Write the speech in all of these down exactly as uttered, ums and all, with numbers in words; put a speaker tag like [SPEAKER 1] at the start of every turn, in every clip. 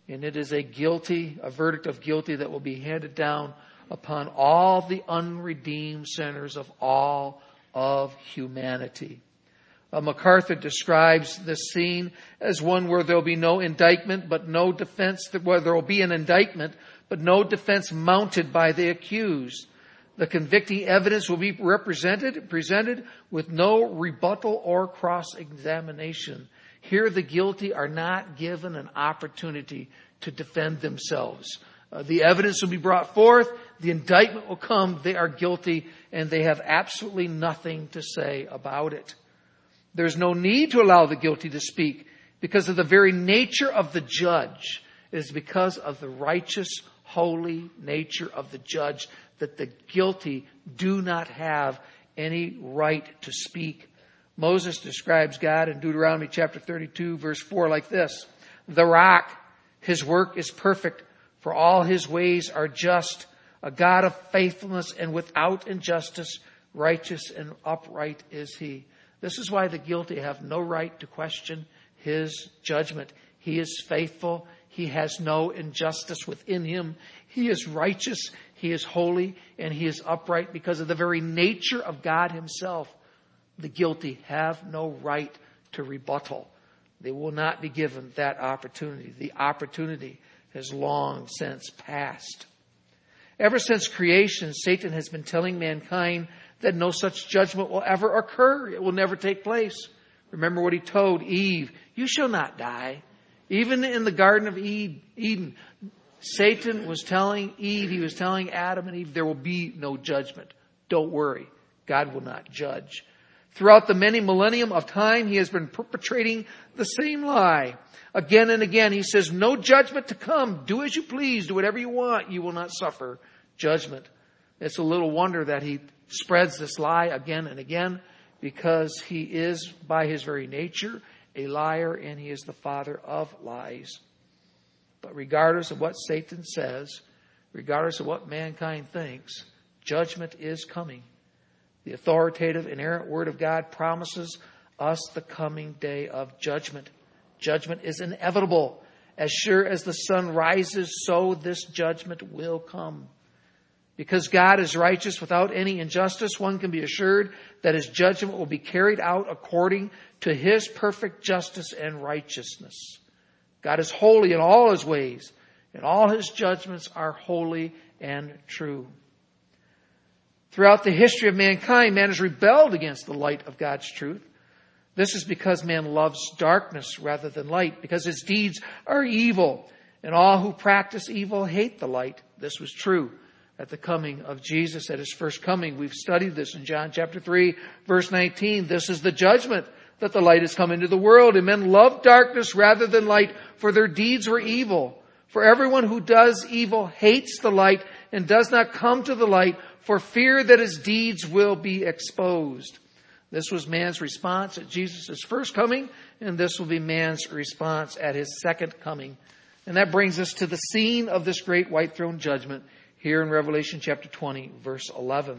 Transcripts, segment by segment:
[SPEAKER 1] And it is a guilty, a verdict of guilty that will be handed down upon all the unredeemed sinners of all of humanity. Uh, MacArthur describes this scene as one where there will be no indictment, but no defense, where there will be an indictment, but no defense mounted by the accused. The convicting evidence will be represented, presented with no rebuttal or cross-examination. Here the guilty are not given an opportunity to defend themselves. Uh, the evidence will be brought forth, the indictment will come, they are guilty, and they have absolutely nothing to say about it. There's no need to allow the guilty to speak because of the very nature of the judge. It is because of the righteous, holy nature of the judge that the guilty do not have any right to speak. Moses describes God in Deuteronomy chapter thirty-two, verse four like this. The rock, his work is perfect, for all his ways are just, a God of faithfulness and without injustice, righteous and upright is he. This is why the guilty have no right to question his judgment. He is faithful. He has no injustice within him. He is righteous. He is holy, and he is upright because of the very nature of God himself. The guilty have no right to rebuttal. They will not be given that opportunity. The opportunity has long since passed. Ever since creation, Satan has been telling mankind that no such judgment will ever occur. It will never take place. Remember what he told Eve. You shall not die. Even in the Garden of Eden, Satan was telling Eve, he was telling Adam and Eve, there will be no judgment. Don't worry. God will not judge. Throughout the many millennium of time, he has been perpetrating the same lie. Again and again, he says, no judgment to come. Do as you please. Do whatever you want. You will not suffer judgment. It's a little wonder that he spreads this lie again and again because he is, by his very nature, a liar, and he is the father of lies. But regardless of what Satan says, regardless of what mankind thinks, judgment is coming. The authoritative, inerrant Word of God promises us the coming day of judgment. Judgment is inevitable. As sure as the sun rises, so this judgment will come. Because God is righteous without any injustice, one can be assured that his judgment will be carried out according to his perfect justice and righteousness. God is holy in all his ways, and all his judgments are holy and true. Throughout the history of mankind, man has rebelled against the light of God's truth. This is because man loves darkness rather than light, because his deeds are evil, and all who practice evil hate the light. This was true at the coming of Jesus, at his first coming. We've studied this in John chapter three, verse nineteen. This is the judgment, that the light has come into the world, and men love darkness rather than light, for their deeds were evil. For everyone who does evil hates the light and does not come to the light for fear that his deeds will be exposed. This was man's response at Jesus' first coming, and this will be man's response at his second coming. And that brings us to the scene of this great white throne judgment here in Revelation chapter twenty, verse eleven.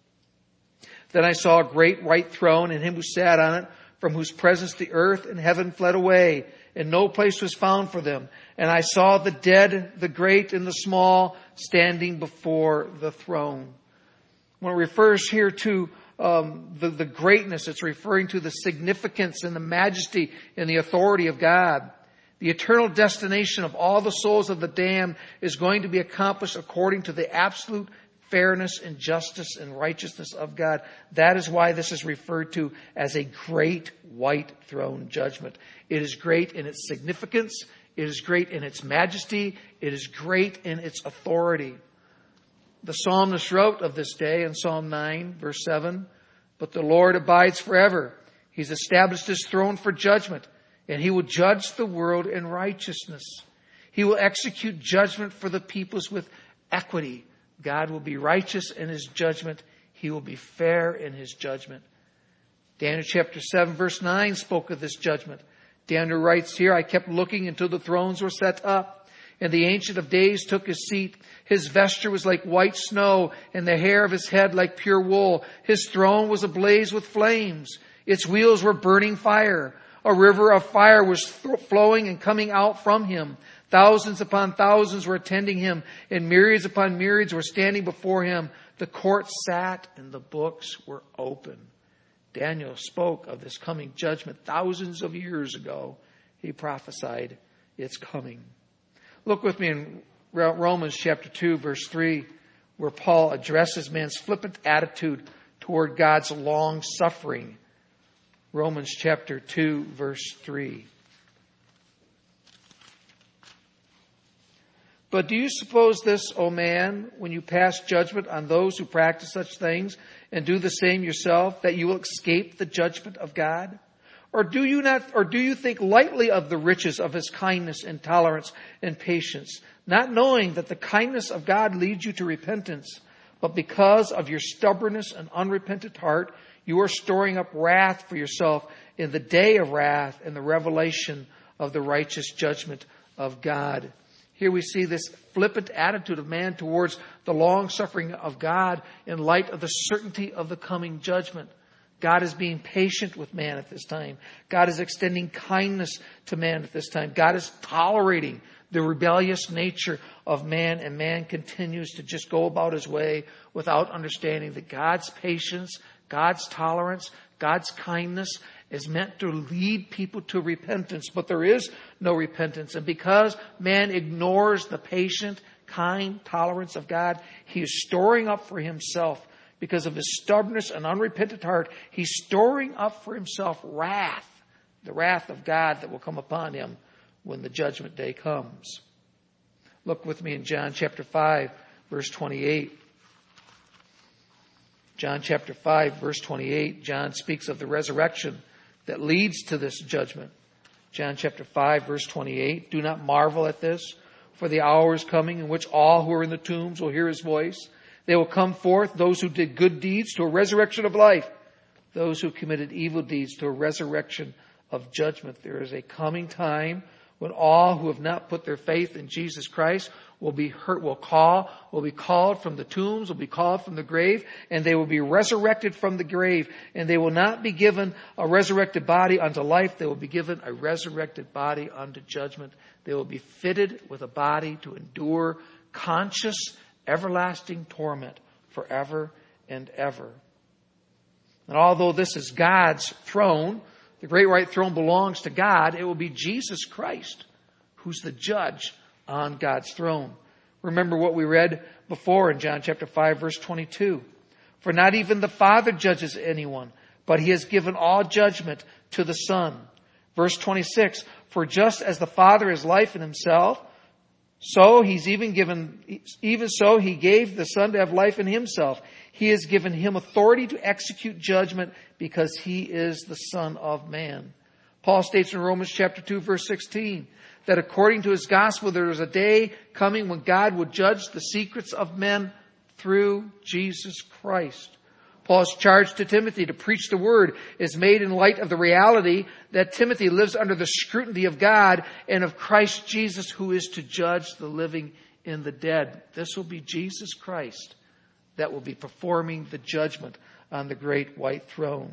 [SPEAKER 1] Then I saw a great white throne and him who sat on it, from whose presence the earth and heaven fled away, and no place was found for them. And I saw the dead, the great and the small, standing before the throne. When it refers here to um, the, the greatness, it's referring to the significance and the majesty and the authority of God. The eternal destination of all the souls of the damned is going to be accomplished according to the absolute fairness and justice and righteousness of God. That is why this is referred to as a great white throne judgment. It is great in its significance. It is great in its majesty. It is great in its authority. The psalmist wrote of this day in Psalm nine, verse seven, but the Lord abides forever. He's established his throne for judgment, and he will judge the world in righteousness. He will execute judgment for the peoples with equity. God will be righteous in his judgment. He will be fair in his judgment. Daniel chapter seven, verse nine spoke of this judgment. Daniel writes here, I kept looking until the thrones were set up, and the Ancient of Days took his seat. His vesture was like white snow, and the hair of his head like pure wool. His throne was ablaze with flames. Its wheels were burning fire. A river of fire was th- flowing and coming out from him. Thousands upon thousands were attending him, and myriads upon myriads were standing before him. The court sat, and the books were open. Daniel spoke of this coming judgment thousands of years ago. He prophesied its coming. Look with me in Romans chapter two, verse three, where Paul addresses man's flippant attitude toward God's long suffering. Romans chapter two, verse three. But do you suppose this, O man, when you pass judgment on those who practice such things and do the same yourself, that you will escape the judgment of God? Or do you not, or do you think lightly of the riches of his kindness and tolerance and patience, not knowing that the kindness of God leads you to repentance, but because of your stubbornness and unrepentant heart, you are storing up wrath for yourself in the day of wrath and the revelation of the righteous judgment of God. Here we see this flippant attitude of man towards the long suffering of God in light of the certainty of the coming judgment. God is being patient with man at this time. God is extending kindness to man at this time. God is tolerating the rebellious nature of man, and man continues to just go about his way without understanding that God's patience, God's tolerance, God's kindness is meant to lead people to repentance, but there is no repentance. And because man ignores the patient, kind tolerance of God, he is storing up for himself, because of his stubbornness and unrepentant heart, he's storing up for himself wrath, the wrath of God that will come upon him when the judgment day comes. Look with me in John chapter five, verse twenty-eight. John chapter five, verse twenty-eight, John speaks of the resurrection that leads to this judgment. John chapter five, verse twenty-eight, do not marvel at this, for the hour is coming in which all who are in the tombs will hear his voice. They will come forth, those who did good deeds to a resurrection of life, those who committed evil deeds to a resurrection of judgment. There is a coming time when all who have not put their faith in Jesus Christ will be hurt, will call, will be called from the tombs, will be called from the grave, and they will be resurrected from the grave. And they will not be given a resurrected body unto life. They will be given a resurrected body unto judgment. They will be fitted with a body to endure conscious, everlasting torment forever and ever. And although this is God's throne, the great white throne belongs to God, it will be Jesus Christ who's the judge on God's throne. Remember what we read before in John chapter five, verse twenty-two. For not even the Father judges anyone, but he has given all judgment to the Son. Verse twenty-six, for just as the Father is life in himself, so he's even given, even so he gave the Son to have life in himself. He has given him authority to execute judgment because he is the Son of Man. Paul states in Romans chapter two, verse sixteen, that according to his gospel, there is a day coming when God will judge the secrets of men through Jesus Christ. Paul's charge to Timothy to preach the word is made in light of the reality that Timothy lives under the scrutiny of God and of Christ Jesus, who is to judge the living and the dead. This will be Jesus Christ that will be performing the judgment on the great white throne.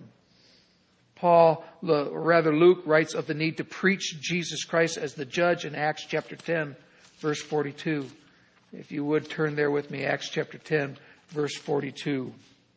[SPEAKER 1] Paul, or rather Luke, writes of the need to preach Jesus Christ as the judge in Acts chapter ten, verse forty-two. If you would turn there with me, Acts chapter ten, verse forty-two.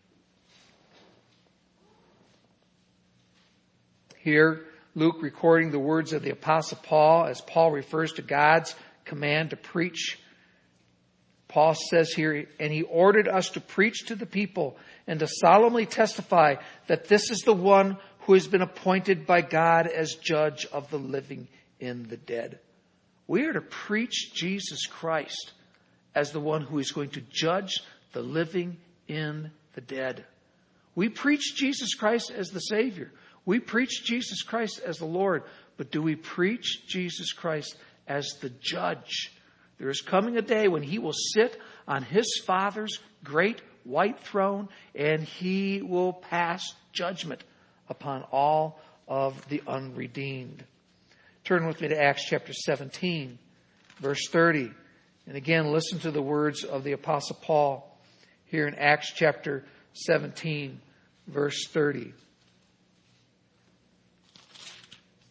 [SPEAKER 1] Here, Luke recording the words of the Apostle Paul as Paul refers to God's command to preach. Paul says here, and he ordered us to preach to the people and to solemnly testify that this is the one who has been appointed by God as judge of the living and the dead. We are to preach Jesus Christ as the one who is going to judge the living and the dead. We preach Jesus Christ as the Savior. We preach Jesus Christ as the Lord. But do we preach Jesus Christ as the judge? There is coming a day when he will sit on his Father's great white throne and he will pass judgment upon all of the unredeemed. Turn with me to Acts chapter seventeen, verse thirty. And again, listen to the words of the Apostle Paul here in Acts chapter seventeen, verse thirty.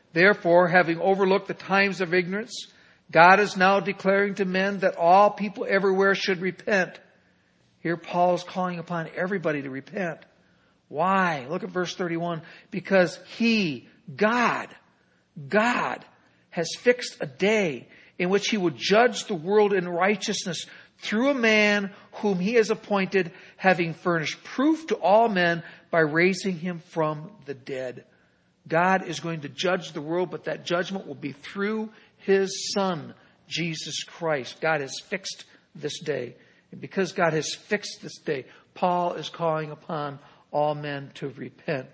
[SPEAKER 1] Therefore, having overlooked the times of ignorance, God is now declaring to men that all people everywhere should repent. Here Paul is calling upon everybody to repent. Why? Look at verse thirty-one. Because He, God, God has fixed a day in which He will judge the world in righteousness through a man whom He has appointed, having furnished proof to all men by raising Him from the dead. God is going to judge the world, but that judgment will be through His Son, Jesus Christ. God has fixed this day. And because God has fixed this day, Paul is calling upon all men to repent.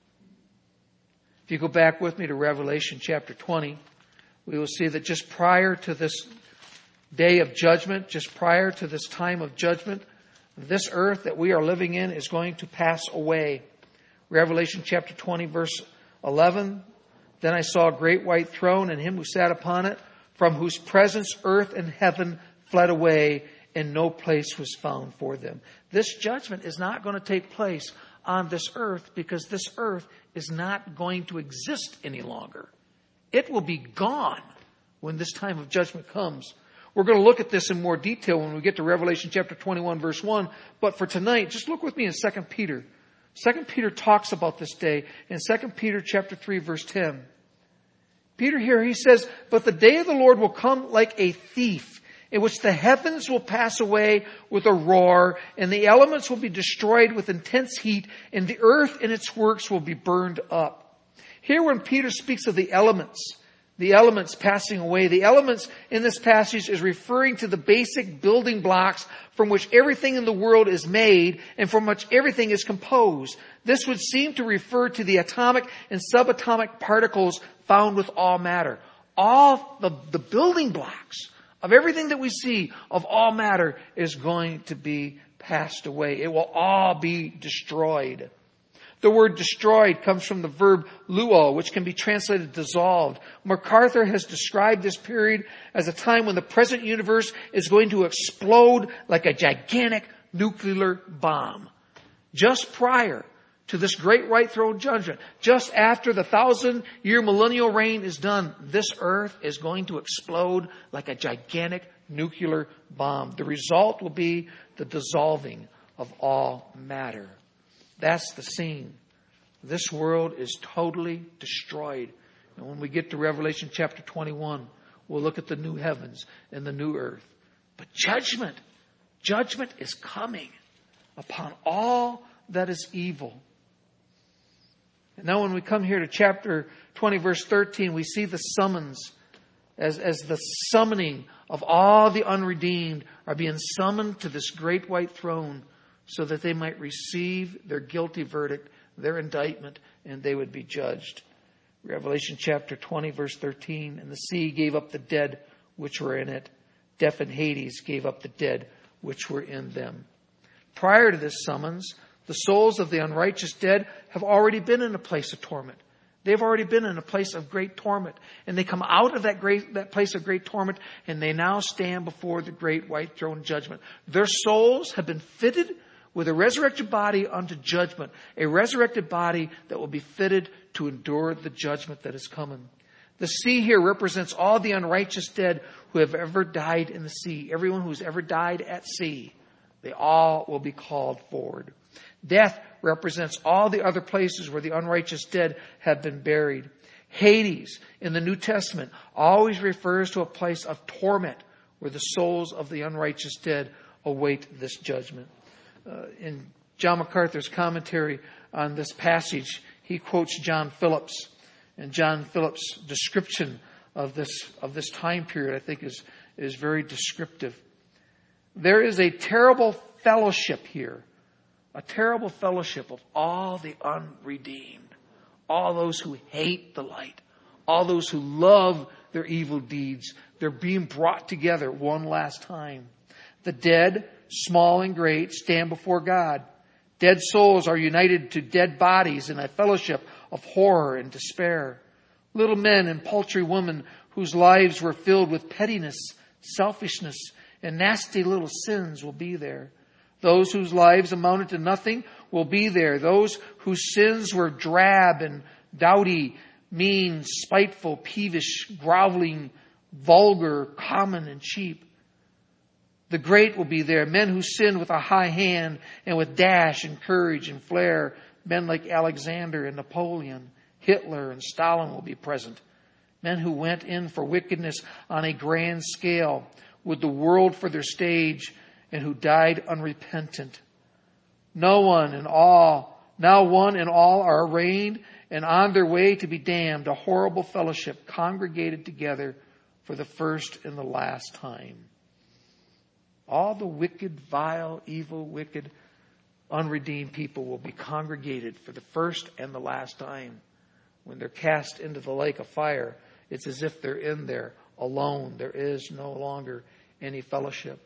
[SPEAKER 1] If you go back with me to Revelation chapter twenty, we will see that just prior to this day of judgment, just prior to this time of judgment, this earth that we are living in is going to pass away. Revelation chapter twenty, verse eleven. Then I saw a great white throne and Him who sat upon it, from whose presence earth and heaven fled away, and no place was found for them. This judgment is not going to take place on this earth because this earth is not going to exist any longer. It will be gone when this time of judgment comes. We're going to look at this in more detail when we get to Revelation chapter twenty-one, verse one. But for tonight, just look with me in Second Peter. Second Peter talks about this day in Second Peter chapter three, verse ten. Peter here, he says, "But the day of the Lord will come like a thief, in which the heavens will pass away with a roar, and the elements will be destroyed with intense heat, and the earth and its works will be burned up." Here when Peter speaks of the elements, the elements passing away, the elements in this passage is referring to the basic building blocks from which everything in the world is made and from which everything is composed. This would seem to refer to the atomic and subatomic particles found with all matter. All the, the building blocks of everything that we see of all matter is going to be passed away. It will all be destroyed. The word destroyed comes from the verb luo, which can be translated dissolved. MacArthur has described this period as a time when the present universe is going to explode like a gigantic nuclear bomb. Just prior to this great white throne judgment, just after the thousand year millennial reign is done, this earth is going to explode like a gigantic nuclear bomb. The result will be the dissolving of all matter. That's the scene. This world is totally destroyed. And when we get to Revelation chapter twenty-one, we'll look at the new heavens and the new earth. But judgment, judgment is coming upon all that is evil. And now when we come here to chapter twenty, verse thirteen, we see the summons as, as the summoning of all the unredeemed are being summoned to this great white throne so that they might receive their guilty verdict, their indictment, and they would be judged. Revelation chapter twenty, verse thirteen, "And the sea gave up the dead which were in it. Death and Hades gave up the dead which were in them." Prior to this summons, the souls of the unrighteous dead have already been in a place of torment. They've already been in a place of great torment. And they come out of that great, that place of great torment, and they now stand before the great white throne judgment. Their souls have been fitted with a resurrected body unto judgment, a resurrected body that will be fitted to endure the judgment that is coming. The sea here represents all the unrighteous dead who have ever died in the sea. Everyone who's ever died at sea, they all will be called forward. Death represents all the other places where the unrighteous dead have been buried. Hades in the New Testament always refers to a place of torment where the souls of the unrighteous dead await this judgment. Uh, in John MacArthur's commentary on this passage, he quotes John Phillips. And John Phillips' description of this, of this time period, I think, is, is very descriptive. "There is a terrible fellowship here, a terrible fellowship of all the unredeemed, all those who hate the light, all those who love their evil deeds. They're being brought together one last time. The dead, small and great, stand before God. Dead souls are united to dead bodies in a fellowship of horror and despair. Little men and paltry women whose lives were filled with pettiness, selfishness, and nasty little sins will be there. Those whose lives amounted to nothing will be there. Those whose sins were drab and dowdy mean, spiteful, peevish, groveling, vulgar, common, and cheap. The great will be there, men who sin with a high hand and with dash and courage and flair. Men like Alexander and Napoleon, Hitler and Stalin will be present. Men who went in for wickedness on a grand scale, with the world for their stage, and who died unrepentant. No one and all, now one and all are arraigned and on their way to be damned, a horrible fellowship congregated together for the first and the last time. All the wicked, vile, evil, wicked, unredeemed people will be congregated for the first and the last time. When they're cast into the lake of fire, it's as if they're in there alone. There is no longer any fellowship.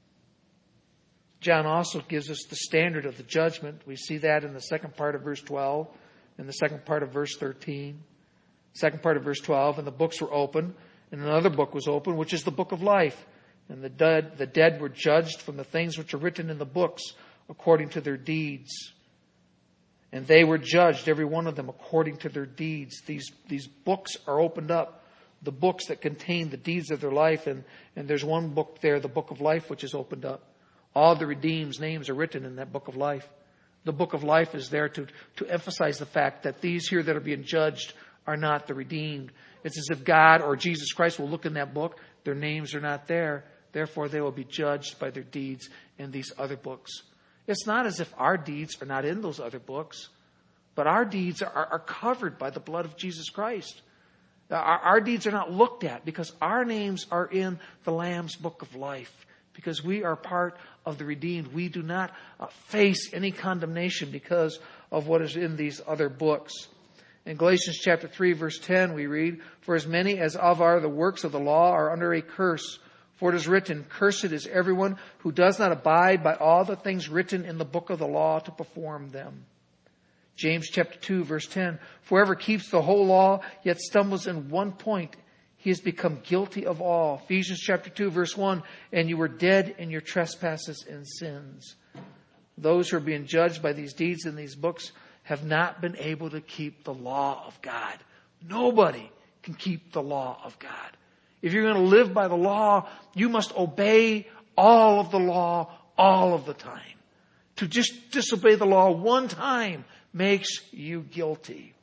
[SPEAKER 1] John also gives us the standard of the judgment. We see that in the second part of verse twelve, in the second part of verse thirteen. Second part of verse twelve, and the books were open, and another book was open, which is the book of life. And the dead, the dead were judged from the things which are written in the books according to their deeds. And they were judged, every one of them, according to their deeds. These, these books are opened up, the books that contain the deeds of their life. And, and there's one book there, the book of life, which is opened up. All the redeemed's names are written in that book of life. The book of life is there to, to emphasize the fact that these here that are being judged are not the redeemed. It's as if God or Jesus Christ will look in that book. Their names are not there. Therefore, they will be judged by their deeds in these other books. It's not as if our deeds are not in those other books, but our deeds are, are covered by the blood of Jesus Christ. Our, our deeds are not looked at because our names are in the Lamb's book of life. Because we are part of the redeemed. We do not uh, face any condemnation because of what is in these other books. In Galatians chapter three, verse ten, we read, "For as many as of are the works of the law are under a curse. For it is written, Cursed is everyone who does not abide by all the things written in the book of the law to perform them." James chapter two, verse ten, "For whoever keeps the whole law, yet stumbles in one point, he has become guilty of all." Ephesians chapter two, verse one, "And you were dead in your trespasses and sins." Those who are being judged by these deeds in these books have not been able to keep the law of God. Nobody can keep the law of God. If you're going to live by the law, you must obey all of the law all of the time. To just disobey the law one time makes you guilty.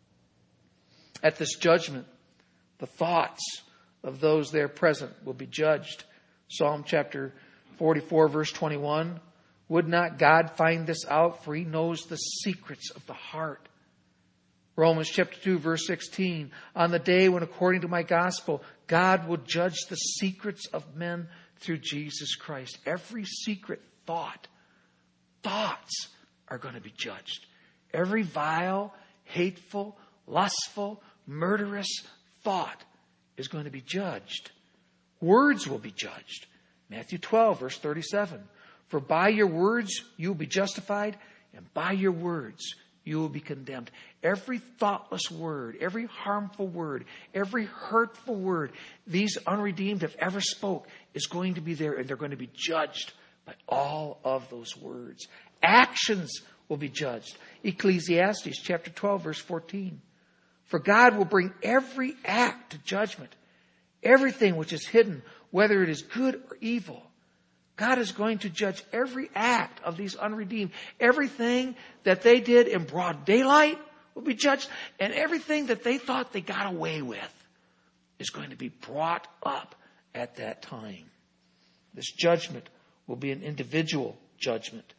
[SPEAKER 1] At this judgment, the thoughts of those there present will be judged. Psalm chapter forty-four, verse twenty-one. "Would not God find this out? For he knows the secrets of the heart." Romans chapter two, verse sixteen. "On the day when, according to my gospel, God will judge the secrets of men through Jesus Christ." Every secret thought, thoughts are going to be judged. Every vile, hateful, lustful, murderous thought is going to be judged. Words will be judged. Matthew twelve, verse thirty-seven. "For by your words you will be justified, and by your words you will be condemned." Every thoughtless word, every harmful word, every hurtful word these unredeemed have ever spoke is going to be there, and they're going to be judged by all of those words. Actions will be judged. Ecclesiastes chapter twelve, verse fourteen. "For God will bring every act to judgment, everything which is hidden, whether it is good or evil." God is going to judge every act of these unredeemed. Everything that they did in broad daylight will be judged. And everything that they thought they got away with is going to be brought up at that time. This judgment will be an individual judgment.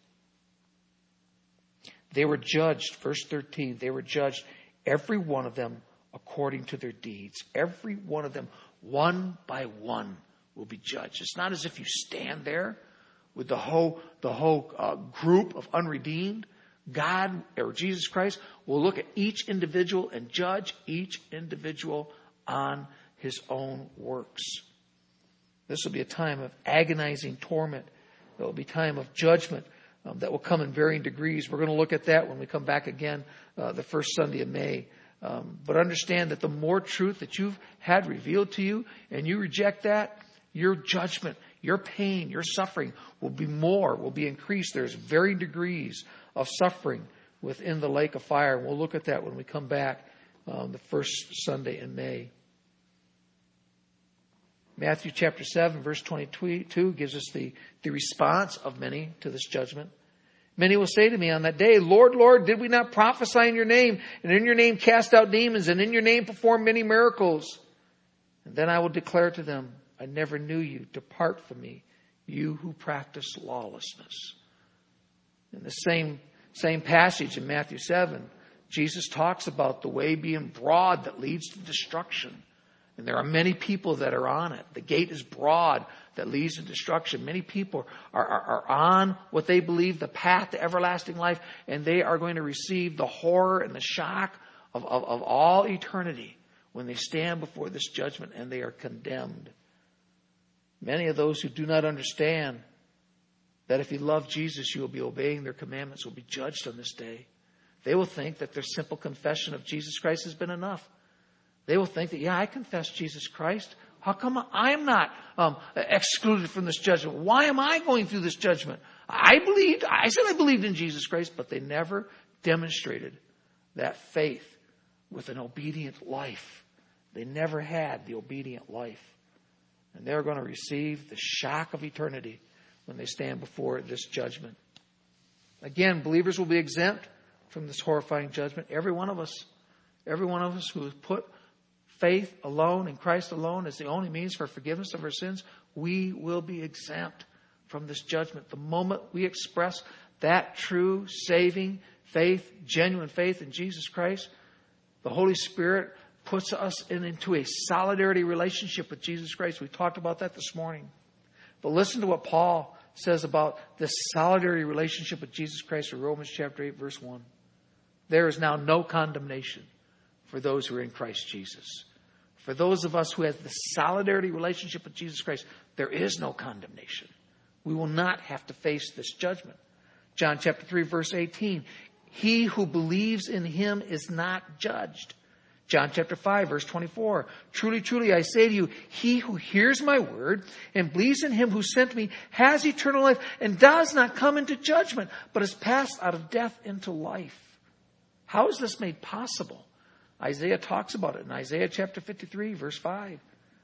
[SPEAKER 1] They were judged, verse thirteen, they were judged, every one of them according to their deeds. Every one of them, one by one, will be judged. It's not as if you stand there with the whole the whole uh, group of unredeemed. God or Jesus Christ will look at each individual and judge each individual on his own works. This will be a time of agonizing torment. It will be a time of judgment um, that will come in varying degrees. We're going to look at that when we come back again uh, the first Sunday of May. Um, but understand that the more truth that you've had revealed to you and you reject that, your judgment, your pain, your suffering will be more, will be increased. There's varying degrees of suffering within the lake of fire. We'll look at that when we come back um, the first Sunday in May. Matthew chapter seven, verse twenty-two gives us the, the response of many to this judgment. Many will say to me on that day, Lord, Lord, did we not prophesy in your name, and in your name cast out demons, and in your name perform many miracles? And then I will declare to them, I never knew you. Depart from me, you who practice lawlessness. In the same, same passage in Matthew seven, Jesus talks about the way being broad that leads to destruction. And there are many people that are on it. The gate is broad that leads to destruction. Many people are, are, are on what they believe, the path to everlasting life, and they are going to receive the horror and the shock of, of, of all eternity when they stand before this judgment and they are condemned. Many of those who do not understand that if you love Jesus, you will be obeying their commandments, will be judged on this day. They will think that their simple confession of Jesus Christ has been enough. They will think that, yeah, I confess Jesus Christ. How come I'm not um, excluded from this judgment? Why am I going through this judgment? I believed, I said I believed in Jesus Christ, but they never demonstrated that faith with an obedient life. They never had the obedient life. And they're going to receive the shock of eternity when they stand before this judgment. Again, believers will be exempt from this horrifying judgment. Every one of us, every one of us who has put faith alone in Christ alone as the only means for forgiveness of our sins, we will be exempt from this judgment. The moment we express that true saving faith, genuine faith in Jesus Christ, the Holy Spirit puts us in, into a solidarity relationship with Jesus Christ. We talked about that this morning. But listen to what Paul says about this solidarity relationship with Jesus Christ in Romans chapter eight, verse one. There is now no condemnation for those who are in Christ Jesus. For those of us who have the solidarity relationship with Jesus Christ, there is no condemnation. We will not have to face this judgment. John chapter three, verse eighteen. He who believes in him is not judged. John chapter five, verse twenty-four. Truly, truly, I say to you, he who hears my word and believes in him who sent me has eternal life and does not come into judgment, but is passed out of death into life. How is this made possible? Isaiah talks about it in Isaiah chapter fifty-three, verse five.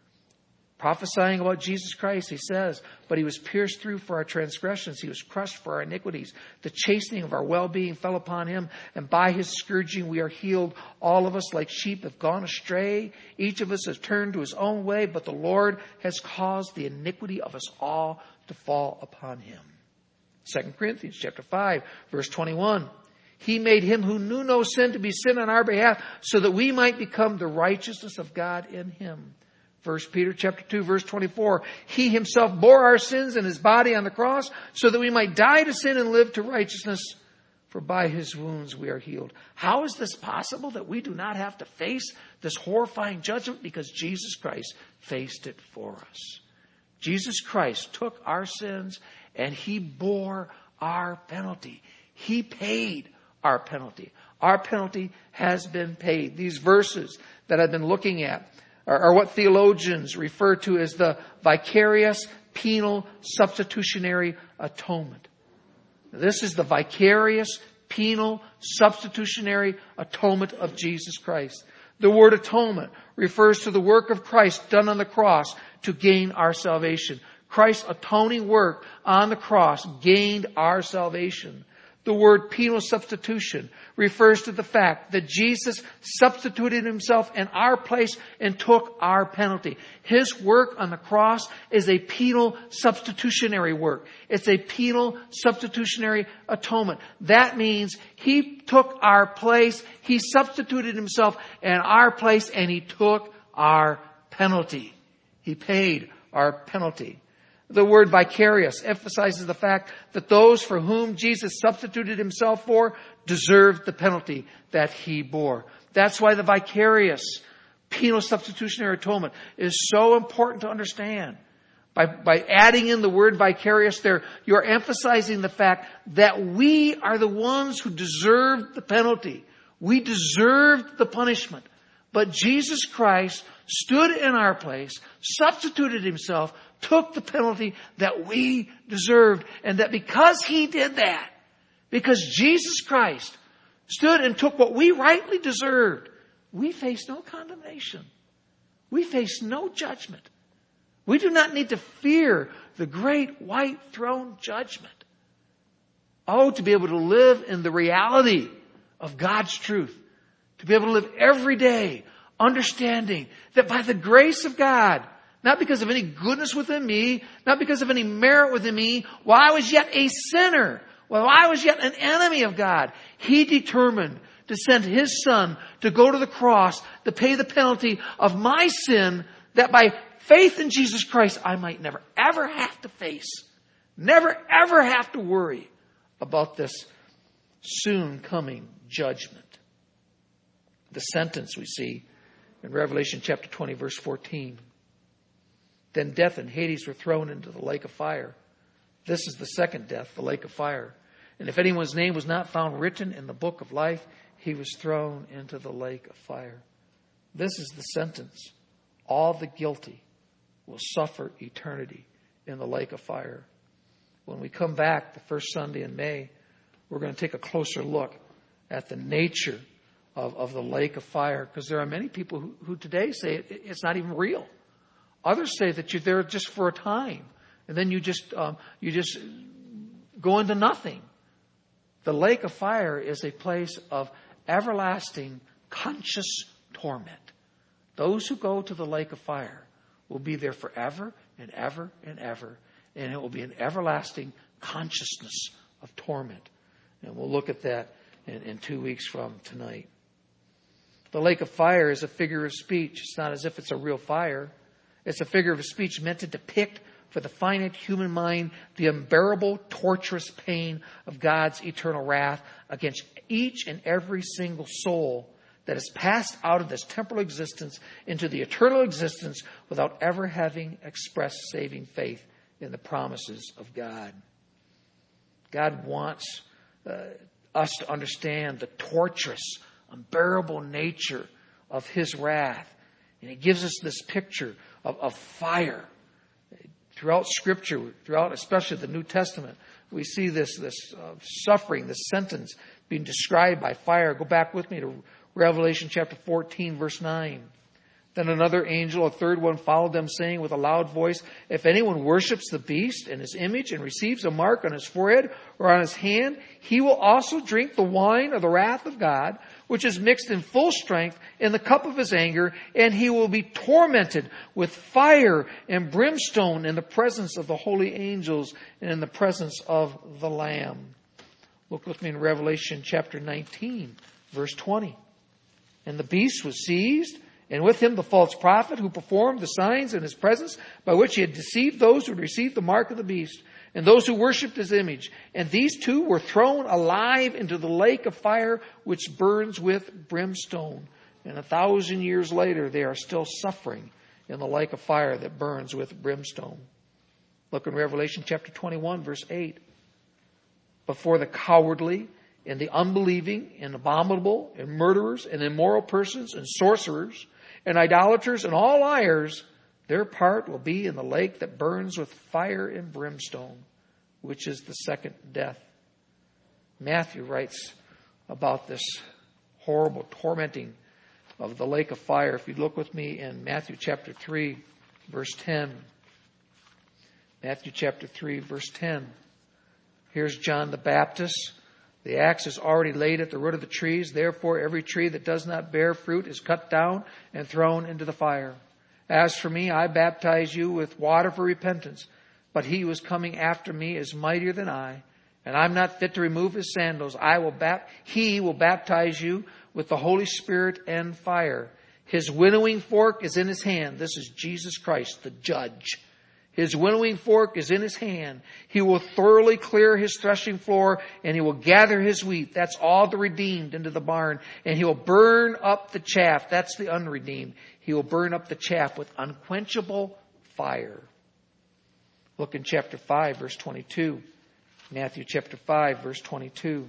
[SPEAKER 1] Prophesying about Jesus Christ, he says, but he was pierced through for our transgressions. He was crushed for our iniquities. The chastening of our well-being fell upon him, and by his scourging we are healed. All of us like sheep have gone astray. Each of us has turned to his own way, but the Lord has caused the iniquity of us all to fall upon him. Second Corinthians chapter five, verse twenty-one. He made him who knew no sin to be sin on our behalf, so that we might become the righteousness of God in him. First Peter chapter two, verse twenty-four. He himself bore our sins in his body on the cross, so that we might die to sin and live to righteousness. For by his wounds we are healed. How is this possible that we do not have to face this horrifying judgment? Because Jesus Christ faced it for us. Jesus Christ took our sins and he bore our penalty. He paid our penalty. Our penalty has been paid. These verses that I've been looking at are, are what theologians refer to as the vicarious penal substitutionary atonement. This is the vicarious penal substitutionary atonement of Jesus Christ. The word atonement refers to the work of Christ done on the cross to gain our salvation. Christ's atoning work on the cross gained our salvation. The word penal substitution refers to the fact that Jesus substituted himself in our place and took our penalty. His work on the cross is a penal substitutionary work. It's a penal substitutionary atonement. That means he took our place, he substituted himself in our place, and he took our penalty. He paid our penalty. The word vicarious emphasizes the fact that those for whom Jesus substituted himself for deserved the penalty that he bore. That's why the vicarious penal substitutionary atonement is so important to understand. By, by adding in the word vicarious there, you're emphasizing the fact that we are the ones who deserved the penalty. We deserved the punishment. But Jesus Christ stood in our place, substituted himself, took the penalty that we deserved. And that because he did that, because Jesus Christ stood and took what we rightly deserved, we face no condemnation. We face no judgment. We do not need to fear the great white throne judgment. Oh, to be able to live in the reality of God's truth. To be able to live every day understanding that by the grace of God, not because of any goodness within me, not because of any merit within me, while I was yet a sinner, while I was yet an enemy of God, He determined to send His Son to go to the cross to pay the penalty of my sin, that by faith in Jesus Christ I might never ever have to face, never ever have to worry about this soon coming judgment. The sentence we see in Revelation chapter twenty, verse fourteen. Then death and Hades were thrown into the lake of fire. This is the second death, the lake of fire. And if anyone's name was not found written in the book of life, he was thrown into the lake of fire. This is the sentence. All the guilty will suffer eternity in the lake of fire. When we come back the first Sunday in May, we're going to take a closer look at the nature of, of the lake of fire, because there are many people who, who today say it, it's not even real. Others say that you're there just for a time, and then you just um, you just go into nothing. The lake of fire is a place of everlasting conscious torment. Those who go to the lake of fire will be there forever and ever and ever, and it will be an everlasting consciousness of torment. And we'll look at that in, in two weeks from tonight. The lake of fire is a figure of speech. It's not as if it's a real fire. It's a figure of speech meant to depict for the finite human mind the unbearable, torturous pain of God's eternal wrath against each and every single soul that has passed out of this temporal existence into the eternal existence without ever having expressed saving faith in the promises of God. God wants uh, us to understand the torturous, unbearable nature of His wrath. And He gives us this picture of, of fire. Throughout Scripture, throughout especially the New Testament, we see this, this uh, suffering, this sentence being described by fire. Go back with me to Revelation chapter fourteen, verse nine. Then another angel, a third one, followed them, saying with a loud voice, if anyone worships the beast and his image and receives a mark on his forehead or on his hand, he will also drink the wine of the wrath of God, which is mixed in full strength in the cup of His anger, and he will be tormented with fire and brimstone in the presence of the holy angels and in the presence of the Lamb. Look with me in Revelation chapter nineteen, verse twenty. And the beast was seized, and with him the false prophet who performed the signs in his presence, by which he had deceived those who had received the mark of the beast, and those who worshipped his image. And these two were thrown alive into the lake of fire, which burns with brimstone. And a thousand years later, they are still suffering in the lake of fire that burns with brimstone. Look in Revelation chapter twenty-one, verse eight. Before the cowardly and the unbelieving and abominable and murderers and immoral persons and sorcerers and idolaters and all liars, their part will be in the lake that burns with fire and brimstone, which is the second death. Matthew writes about this horrible tormenting of the lake of fire. If you look with me in Matthew chapter three, verse ten. Matthew chapter three, verse ten. Here's John the Baptist. The axe is already laid at the root of the trees. Therefore, every tree that does not bear fruit is cut down and thrown into the fire. As for me, I baptize you with water for repentance, but he who is coming after me is mightier than I, and I'm not fit to remove his sandals. I will bap- he will baptize you with the Holy Spirit and fire. His winnowing fork is in his hand. This is Jesus Christ, the judge. His winnowing fork is in his hand. He will thoroughly clear his threshing floor, and he will gather his wheat. That's all the redeemed into the barn. And he will burn up the chaff. That's the unredeemed. He will burn up the chaff with unquenchable fire. Look in chapter five, verse twenty-two. Matthew chapter five, verse twenty-two.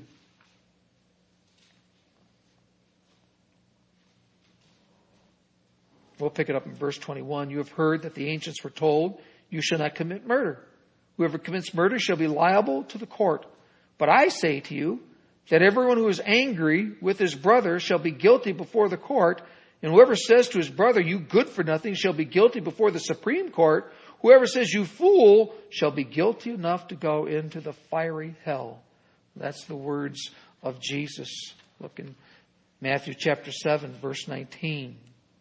[SPEAKER 1] We'll pick it up in verse twenty-one. You have heard that the ancients were told, you shall not commit murder. Whoever commits murder shall be liable to the court. But I say to you, that everyone who is angry with his brother shall be guilty before the court, and whoever says to his brother, you good for nothing, shall be guilty before the Supreme Court. Whoever says, you fool, shall be guilty enough to go into the fiery hell. That's the words of Jesus. Look in Matthew chapter seven, verse nineteen.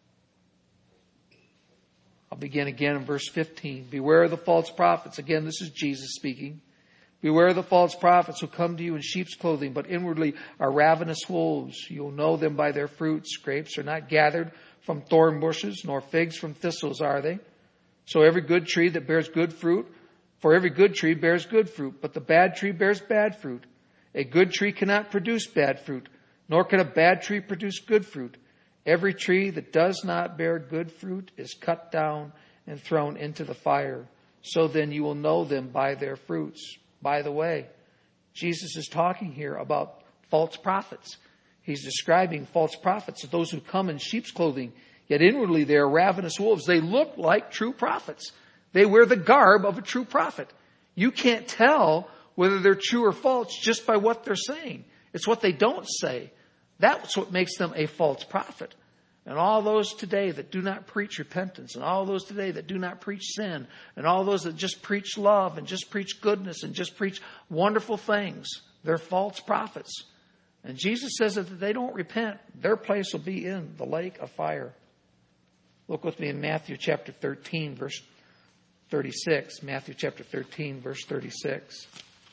[SPEAKER 1] I'll begin again in verse fifteen. Beware of the false prophets. Again, this is Jesus speaking. Beware of the false prophets who come to you in sheep's clothing, but inwardly are ravenous wolves. You will know them by their fruits. Grapes are not gathered from thorn bushes, nor figs from thistles, are they? So every good tree that bears good fruit, for every good tree bears good fruit, but the bad tree bears bad fruit. A good tree cannot produce bad fruit, nor can a bad tree produce good fruit. Every tree that does not bear good fruit is cut down and thrown into the fire. So then you will know them by their fruits. By the way, Jesus is talking here about false prophets. He's describing false prophets, those who come in sheep's clothing, yet inwardly they are ravenous wolves. They look like true prophets. They wear the garb of a true prophet. You can't tell whether they're true or false just by what they're saying. It's what they don't say. That's what makes them a false prophet. And all those today that do not preach repentance, and all those today that do not preach sin, and all those that just preach love and just preach goodness and just preach wonderful things, they're false prophets. And Jesus says that if they don't repent, their place will be in the lake of fire. Look with me in Matthew chapter thirteen, verse thirty-six. Matthew chapter thirteen, verse thirty-six.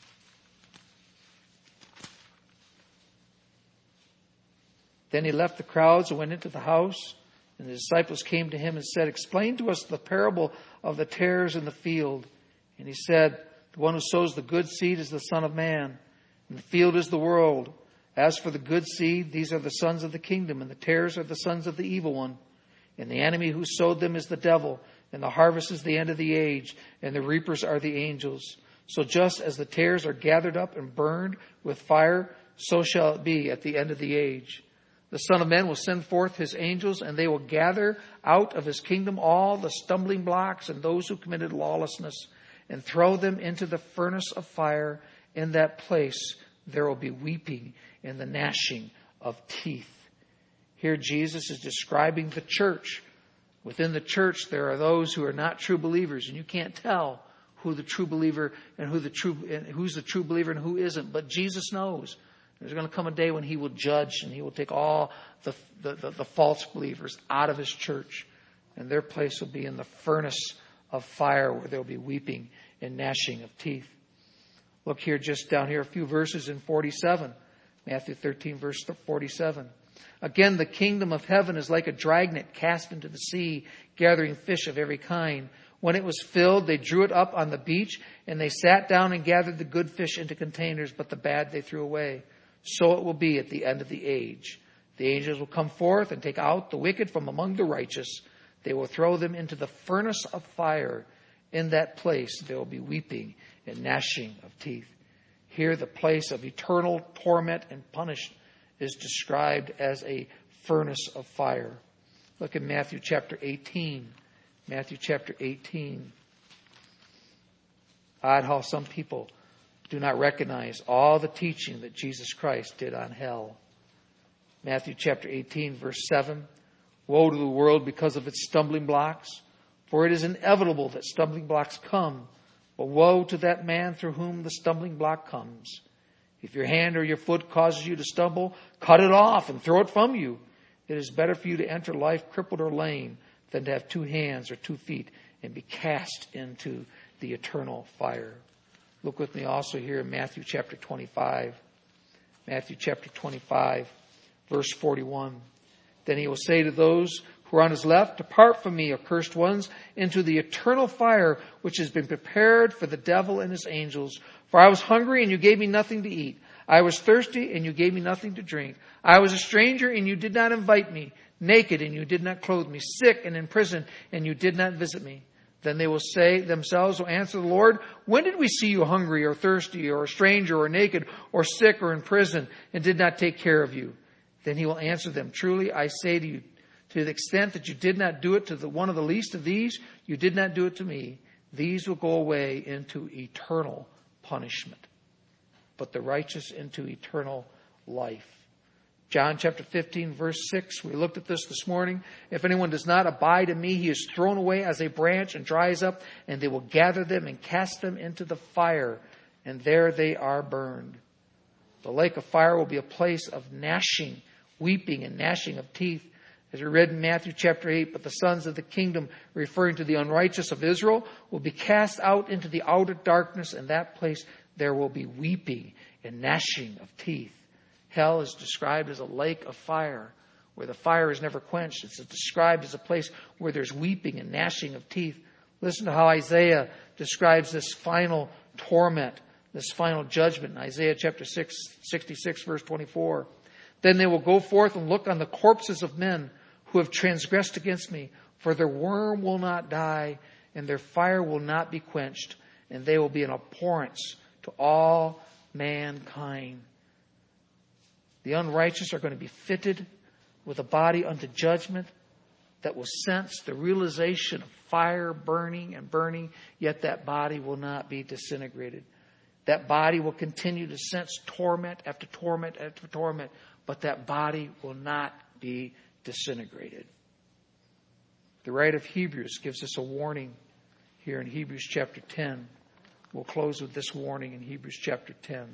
[SPEAKER 1] Then he left the crowds and went into the house, and the disciples came to him and said, explain to us the parable of the tares in the field. And he said, the one who sows the good seed is the Son of Man, and the field is the world. As for the good seed, these are the sons of the kingdom, and the tares are the sons of the evil one. And the enemy who sowed them is the devil, and the harvest is the end of the age, and the reapers are the angels. So just as the tares are gathered up and burned with fire, so shall it be at the end of the age. The Son of Man will send forth his angels, and they will gather out of his kingdom all the stumbling blocks and those who committed lawlessness, and throw them into the furnace of fire. In that place there will be weeping and the gnashing of teeth. Here Jesus is describing the church. Within the church there are those who are not true believers, and you can't tell who the true believer and who the true and who's the true believer and who isn't. But Jesus knows. There's going to come a day when he will judge, and he will take all the, the, the, the false believers out of his church. And their place will be in the furnace of fire, where there will be weeping and gnashing of teeth. Look here, just down here, a few verses in forty-seven. Matthew thirteen, verse forty-seven. Again, the kingdom of heaven is like a dragnet cast into the sea, gathering fish of every kind. When it was filled, they drew it up on the beach, and they sat down and gathered the good fish into containers, but the bad they threw away. So it will be at the end of the age. The angels will come forth and take out the wicked from among the righteous. They will throw them into the furnace of fire. In that place there will be weeping and gnashing of teeth. Here the place of eternal torment and punishment is described as a furnace of fire. Look at Matthew chapter eighteen. Matthew chapter eighteen. Odd how some people do not recognize all the teaching that Jesus Christ did on hell. Matthew chapter eighteen, verse seven. Woe to the world because of its stumbling blocks, for it is inevitable that stumbling blocks come. But woe to that man through whom the stumbling block comes. If your hand or your foot causes you to stumble, cut it off and throw it from you. It is better for you to enter life crippled or lame than to have two hands or two feet and be cast into the eternal fire. Look with me also here in Matthew chapter twenty-five. Matthew chapter twenty-five, verse forty-one. Then he will say to those who are on his left, depart from me, accursed ones, into the eternal fire which has been prepared for the devil and his angels. For I was hungry, and you gave me nothing to eat. I was thirsty, and you gave me nothing to drink. I was a stranger, and you did not invite me. Naked, and you did not clothe me. Sick and in prison, and you did not visit me. Then they will say themselves, will answer the Lord, when did we see you hungry or thirsty or a stranger or naked or sick or in prison and did not take care of you? Then he will answer them, truly I say to you, to the extent that you did not do it to the one of the least of these, you did not do it to me. These will go away into eternal punishment, but the righteous into eternal life. John chapter fifteen, verse six, we looked at this this morning. If anyone does not abide in me, he is thrown away as a branch and dries up, and they will gather them and cast them into the fire, and there they are burned. The lake of fire will be a place of gnashing, weeping, and gnashing of teeth. As we read in Matthew chapter eight, but the sons of the kingdom, referring to the unrighteous of Israel, will be cast out into the outer darkness. In that place there will be weeping and gnashing of teeth. Hell is described as a lake of fire, where the fire is never quenched. It's described as a place where there's weeping and gnashing of teeth. Listen to how Isaiah describes this final torment, this final judgment in Isaiah chapter six, sixty-six, verse twenty-four. Then they will go forth and look on the corpses of men who have transgressed against me, for their worm will not die, and their fire will not be quenched, and they will be an abhorrence to all mankind. The unrighteous are going to be fitted with a body unto judgment that will sense the realization of fire burning and burning, yet that body will not be disintegrated. That body will continue to sense torment after torment after torment, but that body will not be disintegrated. The writer of Hebrews gives us a warning here in Hebrews chapter ten. We'll close with this warning in Hebrews chapter ten.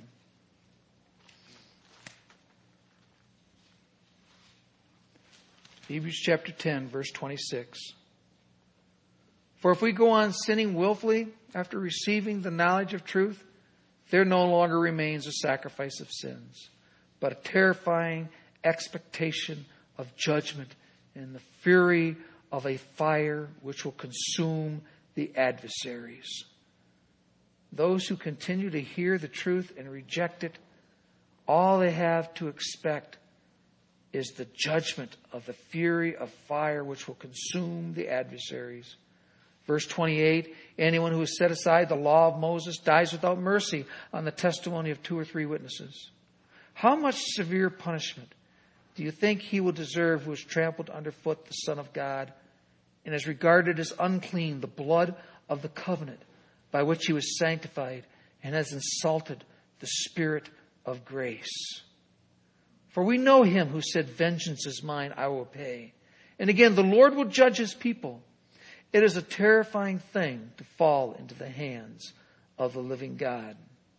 [SPEAKER 1] Hebrews chapter ten, verse twenty-six. For if we go on sinning willfully after receiving the knowledge of truth, there no longer remains a sacrifice of sins, but a terrifying expectation of judgment and the fury of a fire which will consume the adversaries. Those who continue to hear the truth and reject it, all they have to expect is the judgment of the fury of fire which will consume the adversaries. Verse twenty-eight, anyone who has set aside the law of Moses dies without mercy on the testimony of two or three witnesses. How much severe punishment do you think he will deserve who has trampled underfoot the Son of God and has regarded as unclean the blood of the covenant by which he was sanctified and has insulted the Spirit of grace? For we know him who said, vengeance is mine, I will pay. And again, the Lord will judge his people. It is a terrifying thing to fall into the hands of the living God.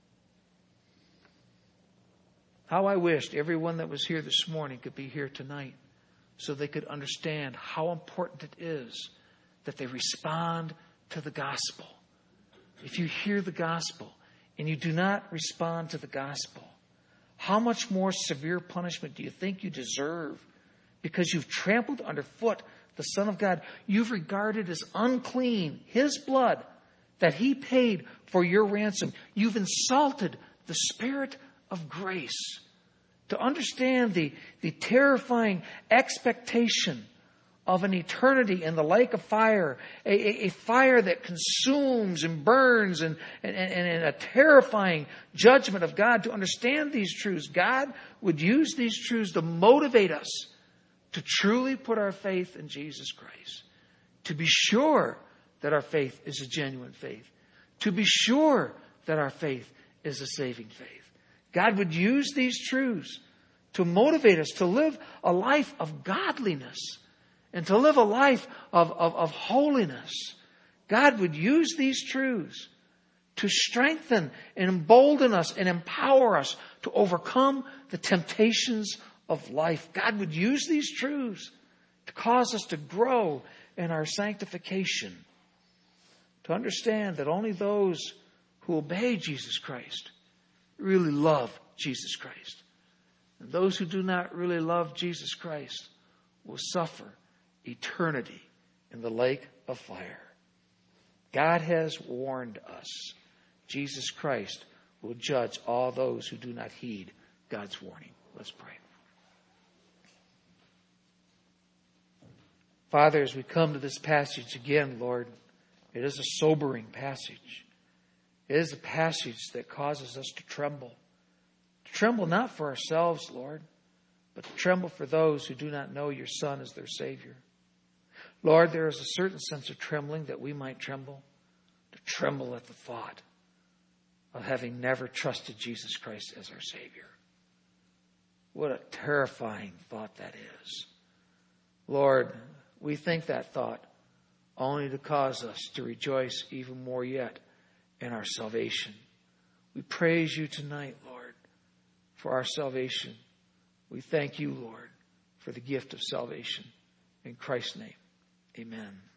[SPEAKER 1] How I wished everyone that was here this morning could be here tonight so they could understand how important it is that they respond to the gospel. If you hear the gospel and you do not respond to the gospel, how much more severe punishment do you think you deserve? Because you've trampled underfoot the Son of God. You've regarded as unclean his blood that he paid for your ransom. You've insulted the Spirit of grace. To understand the, the terrifying expectation of an eternity in the lake of fire, a, a, a fire that consumes and burns, and, and, and a terrifying judgment of God. To understand these truths, God would use these truths to motivate us to truly put our faith in Jesus Christ. To be sure that our faith is a genuine faith. To be sure that our faith is a saving faith. God would use these truths to motivate us to live a life of godliness and to live a life of, of, of holiness. God would use these truths to strengthen and embolden us and empower us to overcome the temptations of life. God would use these truths to cause us to grow in our sanctification, to understand that only those who obey Jesus Christ really love Jesus Christ. And those who do not really love Jesus Christ will suffer eternity in the lake of fire. God has warned us. Jesus Christ will judge all those who do not heed God's warning. Let's pray. Father, as we come to this passage again, Lord, it is a sobering passage. It is a passage that causes us to tremble. To tremble not for ourselves, Lord, but to tremble for those who do not know your Son as their Savior. Lord, there is a certain sense of trembling that we might tremble, to tremble at the thought of having never trusted Jesus Christ as our Savior. What a terrifying thought that is. Lord, we think that thought only to cause us to rejoice even more yet in our salvation. We praise you tonight, Lord, for our salvation. We thank you, Lord, for the gift of salvation. In Christ's name, amen.